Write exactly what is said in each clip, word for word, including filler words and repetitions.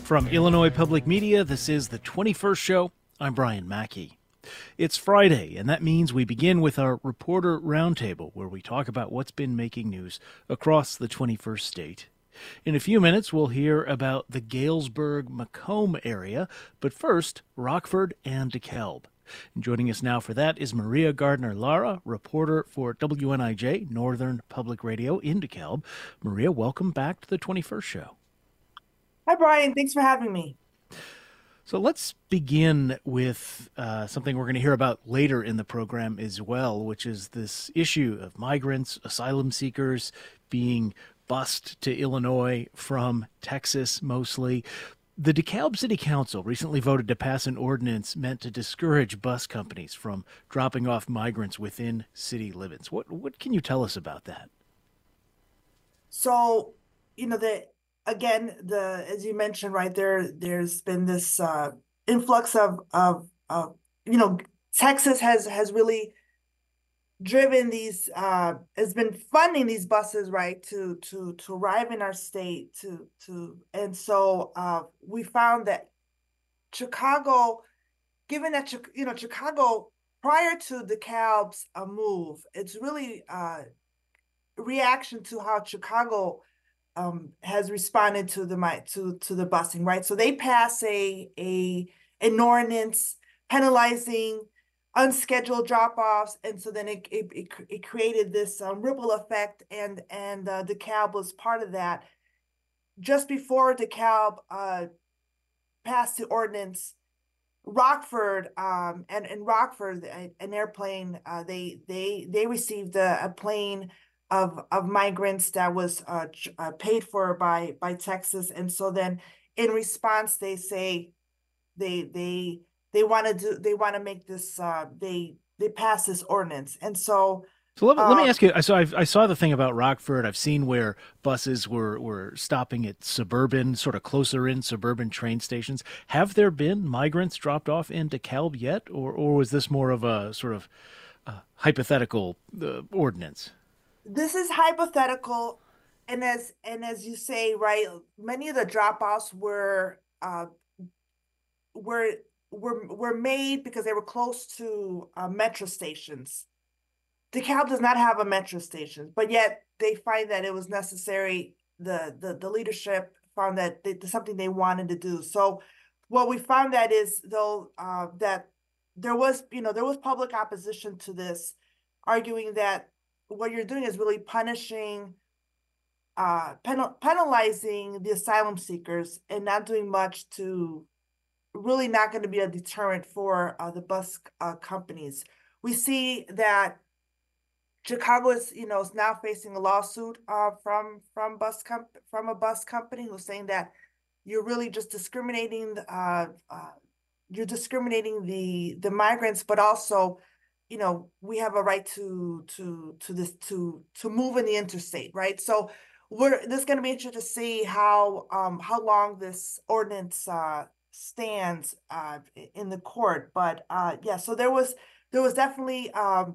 From Illinois Public Media, this is the twenty-first Show. I'm Brian Mackey. It's Friday, and that means we begin with our Reporter Roundtable, where we talk about what's been making news across the twenty-first state. In a few minutes, we'll hear about the Galesburg-Macomb area, but first, Rockford and DeKalb. And joining us now for that is Maria Gardner-Lara, reporter for W N I J, Northern Public Radio in DeKalb. Maria, welcome back to the twenty-first Show. Hi, Brian. Thanks for having me. So let's begin with uh, something we're going to hear about later in the program as well, which is this issue of migrants, asylum seekers being bused to Illinois from Texas mostly. The DeKalb City Council recently voted to pass an ordinance meant to discourage bus companies from dropping off migrants within city limits. What what can you tell us about that? So, you know, the again, the as you mentioned, right there, there's been this uh, influx of of of you know, Texas has has really driven these uh, has been funding these buses, right, to to to arrive in our state to to and so uh, we found that Chicago, given that you know Chicago prior to DeKalb's uh, move, it's really uh, reaction to how Chicago um, has responded to the to to the busing, right? So they pass a a an ordinance penalizing unscheduled drop-offs, and so then it it, it created this um, ripple effect, and and uh, DeKalb was part of that. Just before DeKalb uh, passed the ordinance, Rockford um, and and Rockford, an airplane, uh, they they they received a, a plane of of migrants that was uh, uh, paid for by by Texas, and so then in response they say they they they want to do they want to make this uh, they they pass this ordinance, and so. So let, um, let me ask you. So I've, I saw the thing about Rockford. I've seen where buses were, were stopping at suburban, sort of closer in suburban train stations. Have there been migrants dropped off in DeKalb yet, or or was this more of a sort of uh, hypothetical uh, ordinance? This is hypothetical, and as and as you say, right, many of the drop-offs were uh, were were were made because they were close to uh, metro stations. DeKalb does not have a metro station, but yet they find that it was necessary. The the, the leadership found that it's something they wanted to do. So what we found that is though uh, that there was you know there was public opposition to this, arguing that what you're doing is really punishing, uh, penal penalizing the asylum seekers and not doing much to really not going to be a deterrent for uh, the bus uh, companies. We see that Chicago is, you know, is now facing a lawsuit uh, from from bus comp from a bus company who's saying that you're really just discriminating. Uh, uh, you're discriminating the the migrants, but also, you know, we have a right to to to this to to move in the interstate, right? So we're this is going to be interesting to see how um how long this ordinance uh stands uh in the court. But uh yeah, so there was there was definitely um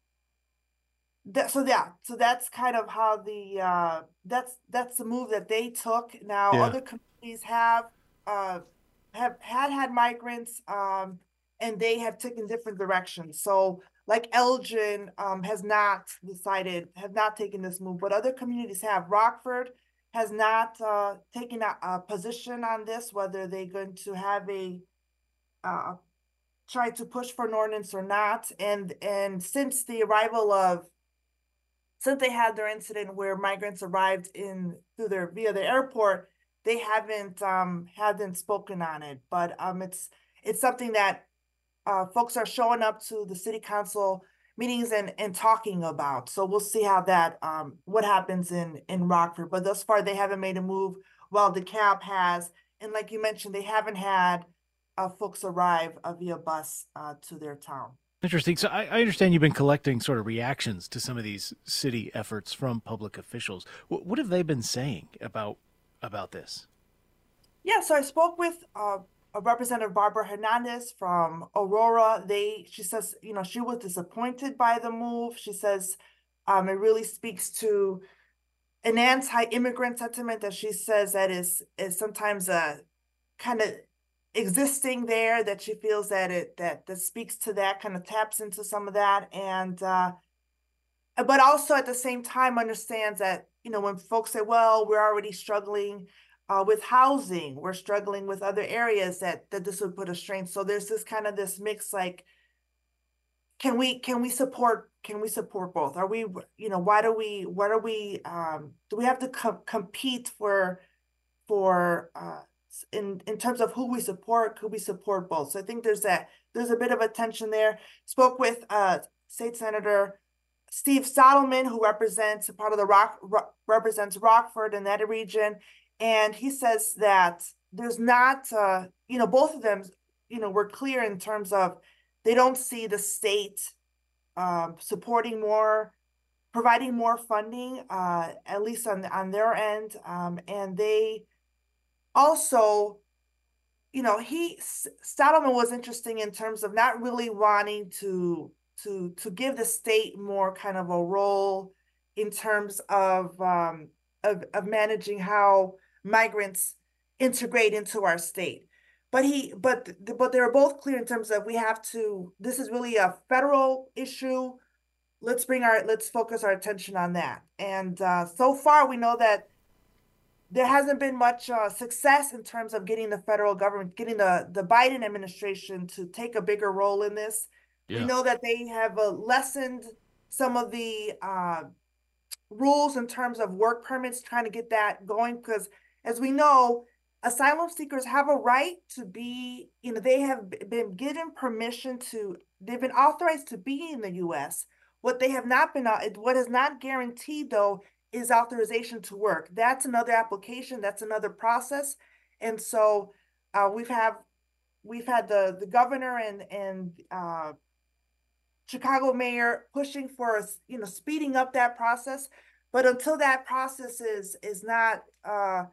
that so yeah so that's kind of how the uh that's that's the move that they took. Now Yeah. other communities have uh have had had migrants um and they have taken different directions. So like Elgin um has not decided have not taken this move, but other communities have. Rockford has not uh taken a, a position on this, whether they're going to have a uh try to push for an ordinance or not. And and since the arrival of since they had their incident where migrants arrived in through their via the airport, they haven't um haven't spoken on it. But um it's it's something that uh folks are showing up to the city council meetings and and talking about. So we'll see how that um what happens in in Rockford. But thus far they haven't made a move, while DeKalb has. And like you mentioned, they haven't had uh folks arrive uh, via bus uh to their town. Interesting. So I, I understand you've been collecting sort of reactions to some of these city efforts from public officials. What, what have they been saying about about this? Yeah, so I spoke with uh, a Representative Barbara Hernandez from Aurora. They, she says, you know, she was disappointed by the move. She says um, it really speaks to an anti-immigrant sentiment that she says that is is sometimes uh, kind of existing there, that she feels that it that that speaks to that, kind of taps into some of that, and uh but also at the same time understands that, you know, when folks say, well, we're already struggling uh, with housing, we're struggling with other areas, that that this would put a strain. So there's this kind of this mix, like, can we can we support can we support both? Are we, you know, why do we what are we um do we have to co compete for for uh in in terms of who we support? Could we support both? So I think there's that there's a bit of a tension there. Spoke with uh State Senator Steve Solomon, who represents part of the Rock represents Rockford in that region, and he says that there's not, uh, you know, both of them, you know, were clear in terms of they don't see the state um, supporting more, providing more funding, uh, at least on on their end, um, and they also, you know, he Solomon was interesting in terms of not really wanting to to to give the state more kind of a role in terms of um, of of managing how migrants integrate into our state. But he but but they're both clear in terms of we have to. This is really a federal issue. Let's bring our let's focus our attention on that. And uh, so far, we know that there hasn't been much uh, success in terms of getting the federal government, getting the, the Biden administration to take a bigger role in this. We Yeah. know that they have uh, lessened some of the uh, rules in terms of work permits, trying to get that going, because as we know, asylum seekers have a right to be, you know, they have been given permission to, they've been authorized to be in the U S. What they have not been, what is not guaranteed though, is authorization to work. That's another application, that's another process. And so uh, we've have we've had the the governor and and uh, Chicago mayor pushing for, you know, speeding up that process. But until that process is is not uh,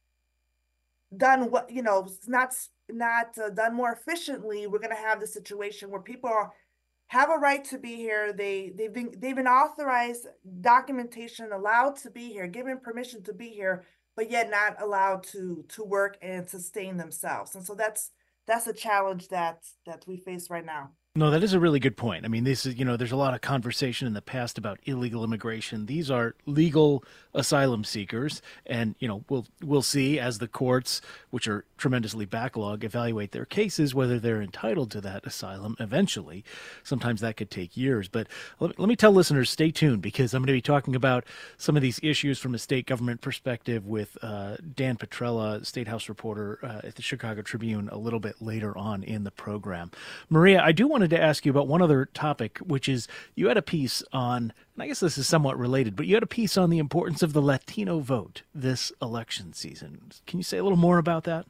done, what you know, not not uh, done more efficiently, we're going to have the situation where people are, have a right to be here. They they've been they've been authorized, documentation, allowed to be here, given permission to be here, but yet not allowed to to work and sustain themselves. And so that's that's a challenge that that we face right now. No, that is a really good point. I mean, this is, you know, there's a lot of conversation in the past about illegal immigration. These are legal asylum seekers, and, you know, we'll we'll see as the courts, which are tremendously backlogged, evaluate their cases whether they're entitled to that asylum eventually. Sometimes that could take years. But let, let me tell listeners, stay tuned, because I'm going to be talking about some of these issues from a state government perspective with uh, Dan Petrella, State House reporter uh, at the Chicago Tribune, a little bit later on in the program. Maria, I do want to ask you about one other topic, which is you had a piece on, and I guess this is somewhat related, but you had a piece on the importance of the Latino vote this election season. Can you say a little more about that?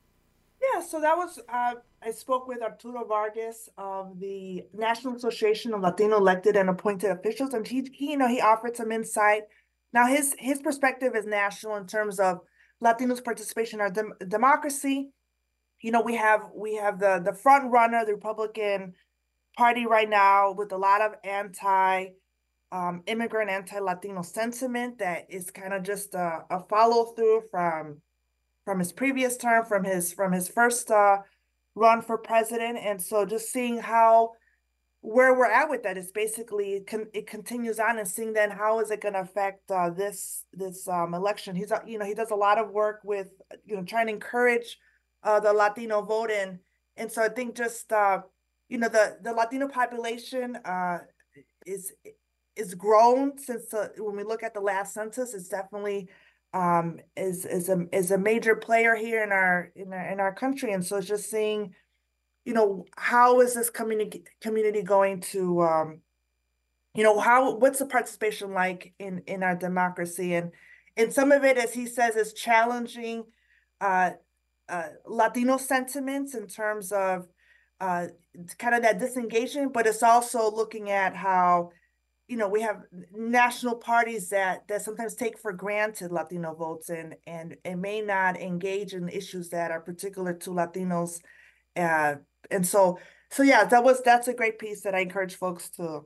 Yeah, so that was, uh, I spoke with Arturo Vargas of the National Association of Latino Elected and Appointed Officials, and he, he you know, he offered some insight. Now, his his perspective is national in terms of Latinos' participation in our dem democracy. You know, we have we have the the front runner, the Republican Party right now, with a lot of anti um, immigrant, anti-Latino sentiment that is kind of just a, a follow through from from his previous term, from his from his first uh, run for president. And so just seeing how where we're at with that is basically it, con it continues on, and seeing then how is it going to affect uh, this this um, election. He's you know he does a lot of work with you know trying to encourage uh, the Latino vote, and and so I think just uh, you know the the Latino population uh, is is grown since uh, when we look at the last census. It's definitely um, is is a is a major player here in our in our in our country, and so it's just seeing, you know, how is this community community going to, um, you know, how what's the participation like in in our democracy, and and some of it, as he says, is challenging uh, uh, Latino sentiments in terms of uh, kind of that disengagement, but it's also looking at how, you know, we have national parties that that sometimes take for granted Latino votes, and and and may not engage in issues that are particular to Latinos. Uh, and so, so yeah, that was that's a great piece that I encourage folks to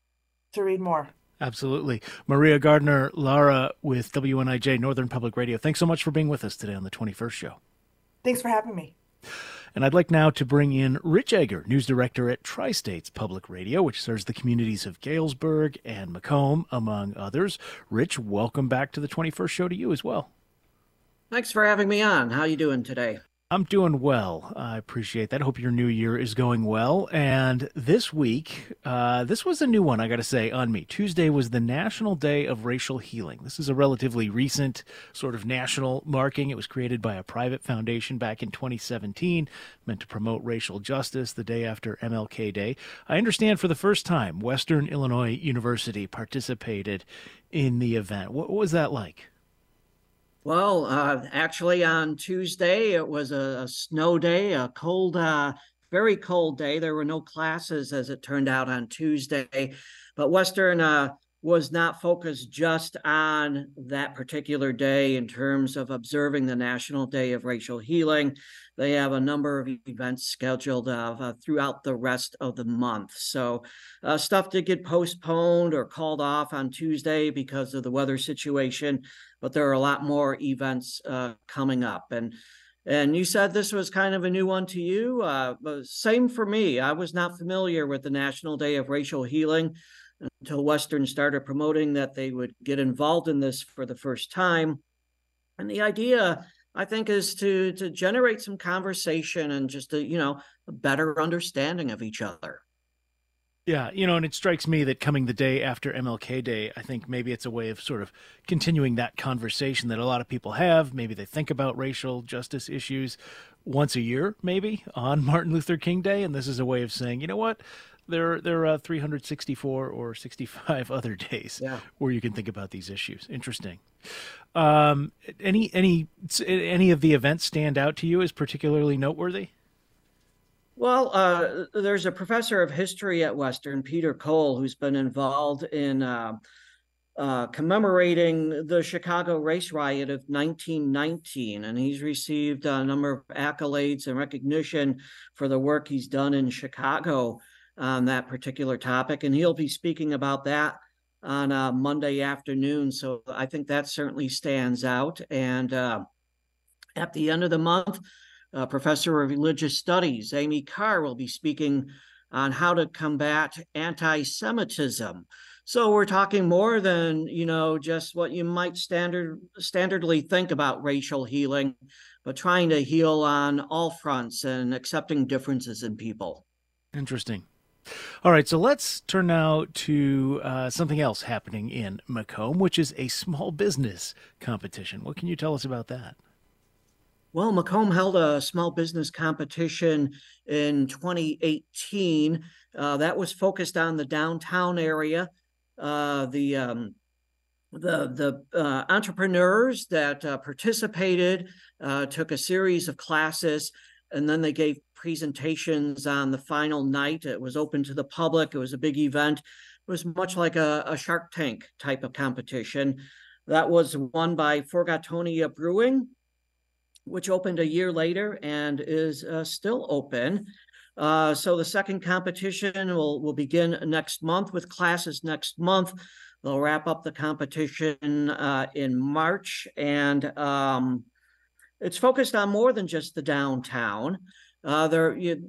to read more. Absolutely. Maria Gardner Lara with W N I J Northern Public Radio. Thanks so much for being with us today on the twenty-first show. Thanks for having me. And I'd like now to bring in Rich Egger, news director at Tri-States Public Radio, which serves the communities of Galesburg and Macomb, among others. Rich, welcome back to the twenty-first show to you as well. Thanks for having me on. How are you doing today? I'm doing well. I appreciate that. I hope your new year is going well. And this week, uh, this was a new one, I got to say, on me. Tuesday was the National Day of Racial Healing. This is a relatively recent sort of national marking. It was created by a private foundation back in twenty seventeen, meant to promote racial justice the day after M L K Day. I understand for the first time, Western Illinois University participated in the event. What, what was that like? Well, uh, actually, on Tuesday, it was a, a snow day, a cold, uh, very cold day. There were no classes, as it turned out, on Tuesday. But Western uh, was not focused just on that particular day in terms of observing the National Day of Racial Healing. They have a number of events scheduled uh, uh, throughout the rest of the month. So uh, stuff did get postponed or called off on Tuesday because of the weather situation, but there are a lot more events uh, coming up. And and you said this was kind of a new one to you. Uh, same for me. I was not familiar with the National Day of Racial Healing until Western started promoting that they would get involved in this for the first time. And the idea, I think, is to to generate some conversation and just a, you know, a better understanding of each other. Yeah, you know, and it strikes me that coming the day after M L K Day, I think maybe it's a way of sort of continuing that conversation that a lot of people have. Maybe they think about racial justice issues once a year, maybe on Martin Luther King Day, and this is a way of saying, you know what, there there are three hundred sixty-four or sixty-five other days yeah. where you can think about these issues. Interesting. Um, any any any of the events stand out to you as particularly noteworthy? Well, uh, there's a professor of history at Western, Peter Cole, who's been involved in uh, uh, commemorating the Chicago race riot of nineteen nineteen, and he's received a number of accolades and recognition for the work he's done in Chicago on that particular topic, and he'll be speaking about that on uh, Monday afternoon. So I think that certainly stands out. And uh, at the end of the month, Uh, professor of religious studies, Amy Carr, will be speaking on how to combat anti-Semitism. So we're talking more than, you know, just what you might standard standardly think about racial healing, but trying to heal on all fronts and accepting differences in people. Interesting. All right, so let's turn now to uh, something else happening in Macomb, which is a small business competition. What can you tell us about that? Well, Macomb held a small business competition in twenty eighteen. Uh, that was focused on the downtown area. Uh, the um, the the uh, entrepreneurs that uh, participated uh, took a series of classes, and then they gave presentations on the final night. It was open to the public. It was a big event. It was much like a, a Shark Tank type of competition. That was won by Forgatonia Brewing, which opened a year later and is uh, still open. Uh, so the second competition will, will begin next month with classes next month. They'll wrap up the competition uh, in March, and um, it's focused on more than just the downtown. Uh, there, you,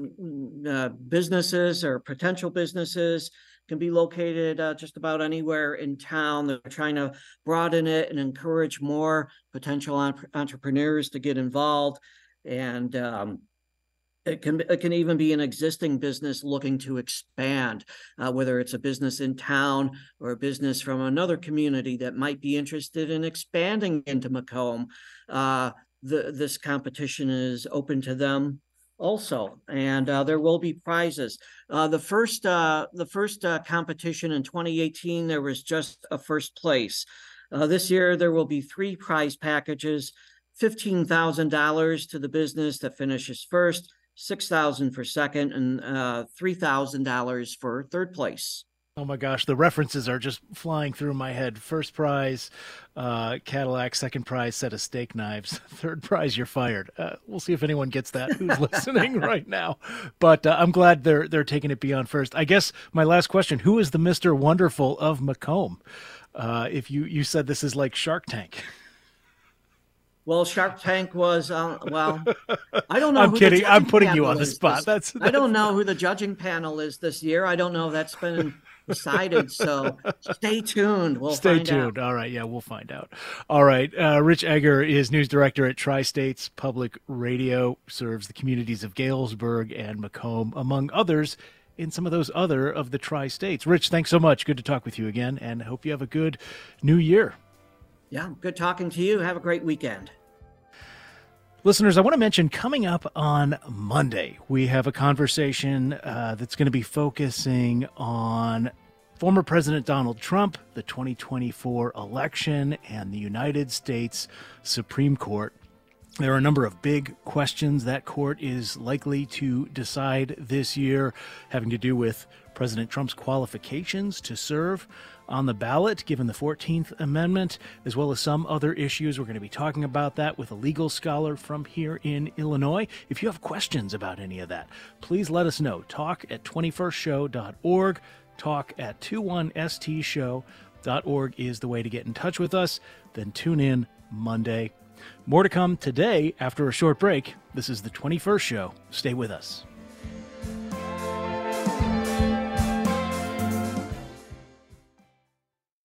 uh, businesses or potential businesses can be located uh, just about anywhere in town. They're trying to broaden it and encourage more potential entrepreneurs to get involved. And um, it can it can even be an existing business looking to expand, uh, whether it's a business in town or a business from another community that might be interested in expanding into Macomb. Uh, the, this competition is open to them also, and uh, there will be prizes. Uh, the first uh, the first uh, competition in twenty eighteen, there was just a first place. Uh, this year, there will be three prize packages: fifteen thousand dollars to the business that finishes first, six thousand dollars for second, and uh, three thousand dollars for third place. Oh my gosh, the references are just flying through my head. First prize, uh, Cadillac. Second prize, set of steak knives. Third prize, you're fired. Uh, we'll see if anyone gets that who's listening right now. But uh, I'm glad they're they're taking it beyond first. I guess my last question: who is the Mister Wonderful of Macomb? Uh, if you you said this is like Shark Tank. Well, Shark Tank was, uh, well, I don't know. I'm who the kidding. I'm judging putting you panel on the is spot. this- That's, I that's don't know who the judging panel is this year. I don't know. That's been decided. So stay tuned. We'll Stay find tuned. out. All right. Yeah, we'll find out. All right. Uh, Rich Egger is news director at Tri-States Public Radio, serves the communities of Galesburg and Macomb, among others, in some of those other of the Tri-States. Rich, thanks so much. Good to talk with you again, and hope you have a good new year. Yeah, good talking to you. Have a great weekend. Listeners, I want to mention coming up on Monday, we have a conversation uh, that's going to be focusing on former President Donald Trump, the twenty twenty-four election, and the United States Supreme Court. There are a number of big questions that court is likely to decide this year, having to do with President Trump's qualifications to serve on the ballot, given the fourteenth Amendment, as well as some other issues. We're going to be talking about that with a legal scholar from here in Illinois. If you have questions about any of that, please let us know. Talk at twenty-first show dot org. Talk at twenty-one S T show dot org is the way to get in touch with us. Then tune in Monday. More to come today after a short break. This is the twenty-first Show. Stay with us.